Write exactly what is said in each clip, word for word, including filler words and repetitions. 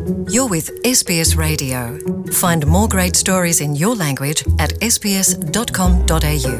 You're with S B S Radio. Find more great stories in your language at s b s dot com dot a u.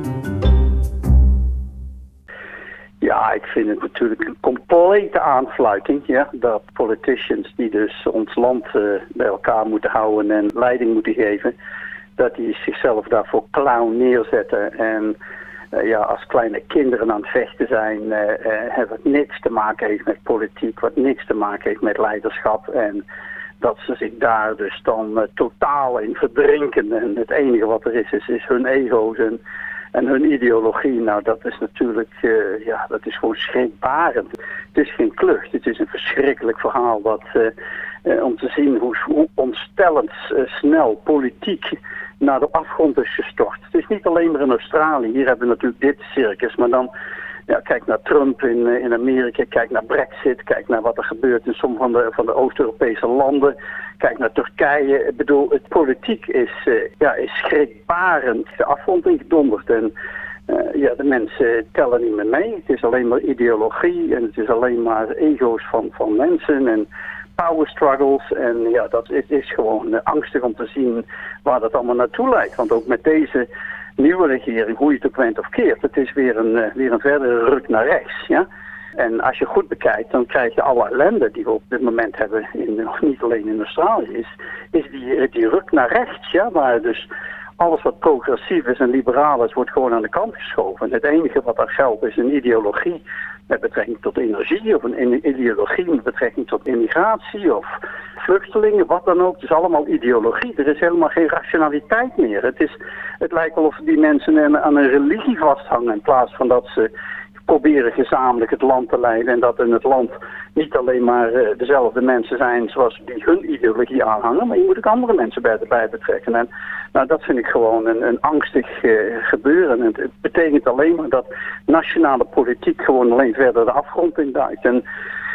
Ja, ik vind het natuurlijk een complete aanfluiting, ja, dat politicians die dus ons land uh, bij elkaar moeten houden en leiding moeten geven, dat die zichzelf daarvoor clown neerzetten en uh, ja, als kleine kinderen aan het vechten zijn, uh, uh, wat niks te maken heeft met politiek, wat niks te maken heeft met leiderschap en dat ze zich daar dus dan uh, totaal in verdrinken en het enige wat er is, is, is hun ego's en En hun ideologie, nou dat is natuurlijk, uh, ja, dat is gewoon schrikbarend. Het is geen klucht, het is een verschrikkelijk verhaal dat, uh, uh, om te zien hoe, hoe ontstellend uh, snel politiek naar de afgrond is gestort. Het is niet alleen maar in Australië, hier hebben we natuurlijk dit circus, maar dan ja, kijk naar Trump in, uh, in Amerika, kijk naar Brexit, kijk naar wat er gebeurt in sommige van de, van de Oost-Europese landen. Kijk naar Turkije. Ik bedoel, het politiek is, uh, ja, is schrikbarend de afgrond ingedonderd. En uh, ja, de mensen tellen niet meer mee. Het is alleen maar ideologie en het is alleen maar ego's van, van mensen en power struggles. En ja, dat is, is gewoon uh, angstig om te zien waar dat allemaal naartoe leidt. Want ook met deze nieuwe regering, hoe je het ook went of keert, het is weer een, uh, weer een verdere ruk naar rechts, ja. En als je goed bekijkt, dan krijg je alle ellende die we op dit moment hebben, in, niet alleen in Australië, is, is die, die ruk naar rechts, ja, waar dus alles wat progressief is en liberaal is, wordt gewoon aan de kant geschoven. En het enige wat daar geldt is een ideologie met betrekking tot energie, of een ideologie met betrekking tot immigratie, of vluchtelingen, wat dan ook. Het is allemaal ideologie. Er is helemaal geen rationaliteit meer. Het, is, het lijkt wel of die mensen aan een religie vasthangen in plaats van dat ze proberen gezamenlijk het land te leiden en dat in het land niet alleen maar uh, dezelfde mensen zijn zoals die hun ideologie aanhangen, maar je moet ook andere mensen bij erbij betrekken. En nou, dat vind ik gewoon een, een angstig uh, gebeuren. En het, het betekent alleen maar dat nationale politiek gewoon alleen verder de afgrond induikt. En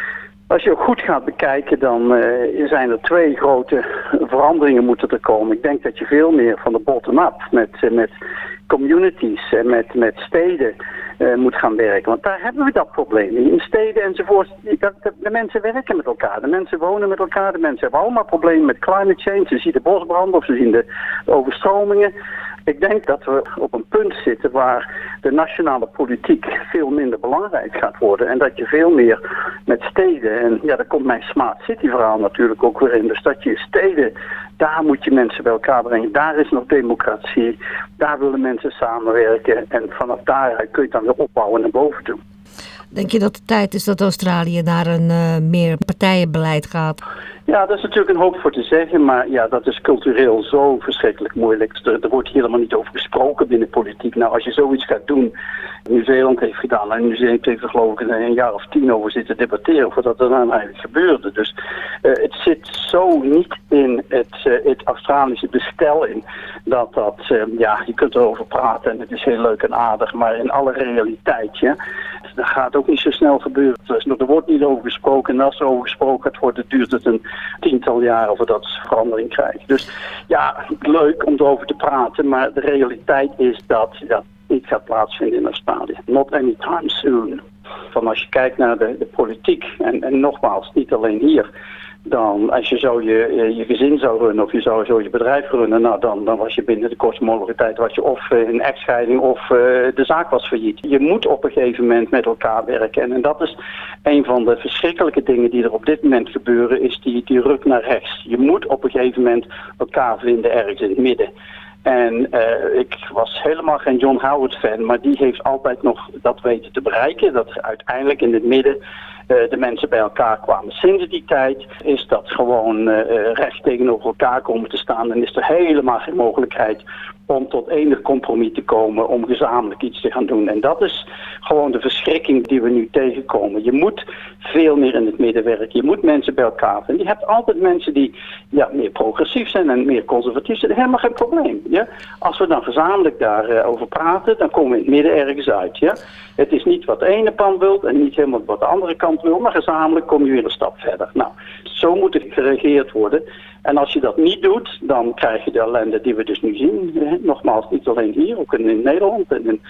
als je ook goed gaat bekijken, dan uh, zijn er twee grote veranderingen moeten er komen. Ik denk dat je veel meer van de bottom-up met, uh, met communities en met, met steden uh, moet gaan werken. Want daar hebben we dat probleem. In steden enzovoort, de, de, de mensen werken met elkaar. De mensen wonen met elkaar. De mensen hebben allemaal problemen met climate change. Ze zien de bosbranden of ze zien de, de overstromingen. Ik denk dat we op een punt zitten waar de nationale politiek veel minder belangrijk gaat worden. En dat je veel meer met steden, en ja, daar komt mijn Smart City verhaal natuurlijk ook weer in. Dus dat je steden, daar moet je mensen bij elkaar brengen. Daar is nog democratie. Daar willen mensen samenwerken. En vanaf daaruit kun je het dan weer opbouwen naar boven toe. Denk je dat het tijd is dat Australië naar een uh, meer partijenbeleid gaat? Ja, daar is natuurlijk een hoop voor te zeggen, maar ja, dat is cultureel zo verschrikkelijk moeilijk. Er, er wordt hier helemaal niet over gesproken binnen politiek. Nou, als je zoiets gaat doen, Nieuw-Zeeland heeft gedaan, en Nieuw-Zeeland heeft er geloof ik een jaar of tien over zitten debatteren of wat er dan eigenlijk gebeurde. Dus uh, het zit zo niet in het, uh, het Australische bestel in, dat dat, uh, ja, je kunt erover praten en het is heel leuk en aardig, maar in alle realiteit, ja, dat gaat ook niet zo snel gebeuren. Dus, er wordt niet over gesproken en als er over gesproken gaat worden, duurt het een tiental jaren voordat ze verandering krijgt. Dus ja, leuk om erover te praten, maar de realiteit is dat dat niet gaat plaatsvinden in Australië. Not anytime soon. Van als je kijkt naar de, de politiek, en, en nogmaals, niet alleen hier, dan als je zo je, je gezin zou runnen of je zou zo je bedrijf runnen, nou dan, dan was je binnen de kortste mogelijke tijd was je of in echtscheiding of uh, de zaak was failliet. Je moet op een gegeven moment met elkaar werken. En, en dat is een van de verschrikkelijke dingen die er op dit moment gebeuren, is die, die ruk naar rechts. Je moet op een gegeven moment elkaar vinden ergens in het midden. En uh, ik was helemaal geen John Howard fan, maar die heeft altijd nog dat weten te bereiken. Dat uiteindelijk in het midden uh, de mensen bij elkaar kwamen. Sinds die tijd is dat gewoon uh, recht tegenover elkaar komen te staan. En is er helemaal geen mogelijkheid om tot enig compromis te komen, om gezamenlijk iets te gaan doen. En dat is gewoon de verschrikking die we nu tegenkomen. Je moet veel meer in het midden werken. Je moet mensen bij elkaar vinden. Je hebt altijd mensen die ja, meer progressief zijn en meer conservatief zijn. Helemaal geen probleem. Ja? Als we dan gezamenlijk daarover uh, over praten, dan komen we in het midden ergens uit. Ja? Het is niet wat de ene kant wil en niet helemaal wat de andere kant wil, maar gezamenlijk kom je weer een stap verder. Nou, zo moet het geregeerd worden. En als je dat niet doet, dan krijg je de ellende die we dus nu zien. Nogmaals, niet alleen hier, ook in Nederland en in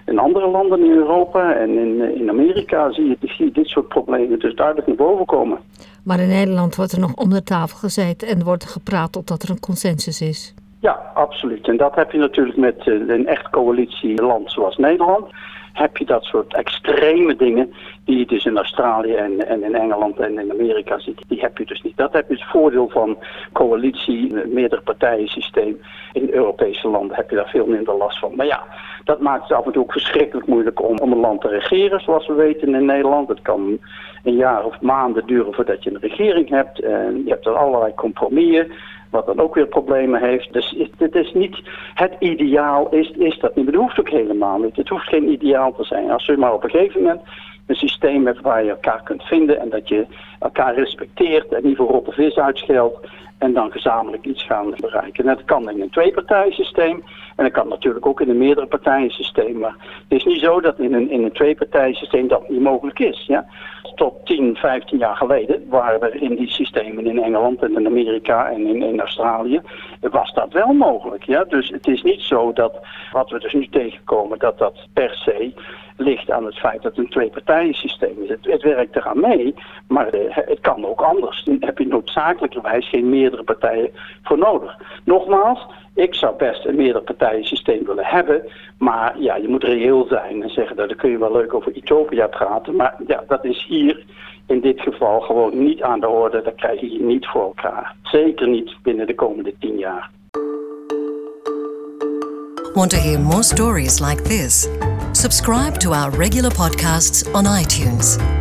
In andere landen in Europa en in, in Amerika zie je, zie je dit soort problemen dus duidelijk naar boven komen. Maar in Nederland wordt er nog om de tafel gezeten en wordt er gepraat totdat er een consensus is. Ja, absoluut. En dat heb je natuurlijk met uh, een echt coalitieland zoals Nederland. Heb je dat soort extreme dingen die je dus in Australië en, en in Engeland en in Amerika ziet. Die heb je dus niet. Dat heb je het voordeel van coalitie, meerdere partijen systeem. In Europese landen heb je daar veel minder last van. Maar ja, dat maakt het af en toe ook verschrikkelijk moeilijk om, om een land te regeren, zoals we weten in Nederland. Het kan een jaar of maanden duren voordat je een regering hebt. En je hebt er allerlei compromissen. Wat dan ook weer problemen heeft. Dus het is niet het ideaal, is, is dat niet. Maar dat hoeft ook helemaal niet. Het hoeft geen ideaal te zijn. Als je maar op een gegeven moment een systeem hebt waar je elkaar kunt vinden en dat je elkaar respecteert en niet voor rotte vis uitscheldt en dan gezamenlijk iets gaan bereiken. En dat kan in een tweepartijensysteem en dat kan natuurlijk ook in een meerdere partijensysteem. Maar het is niet zo dat in een, in een tweepartijensysteem dat niet mogelijk is. Ja? Tot tien, vijftien jaar geleden waren er in die systemen in Engeland en in Amerika en in, in Australië, was dat wel mogelijk. Ja? Dus het is niet zo dat wat we dus nu tegenkomen, dat dat per se ligt aan het feit dat het een tweepartijensysteem is. Het, het werkt eraan mee, maar uh, het kan ook anders. Dan heb je noodzakelijkerwijs geen meerdere partijen voor nodig. Nogmaals, ik zou best een meerdere partijensysteem willen hebben, maar ja, je moet reëel zijn en zeggen dat dan kun je wel leuk over Utopia praten, maar ja, dat is hier in dit geval gewoon niet aan de orde. Dat krijg je hier niet voor elkaar. Zeker niet binnen de komende tien jaar. Want to hear more stories like this? Subscribe to our regular podcasts on iTunes.